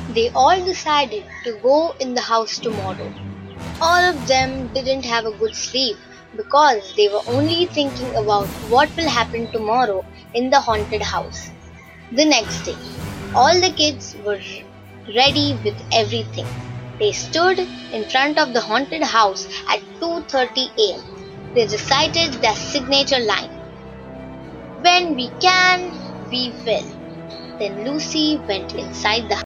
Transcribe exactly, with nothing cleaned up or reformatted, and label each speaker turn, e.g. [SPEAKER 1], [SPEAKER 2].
[SPEAKER 1] They all decided to go in the house tomorrow. All of them didn't have a good sleep because they were only thinking about what will happen tomorrow in the haunted house. The next day, all the kids were ready with everything. They stood in front of the haunted house at two thirty a m. They recited their signature line, "When we can, we will." Then Lucy went inside the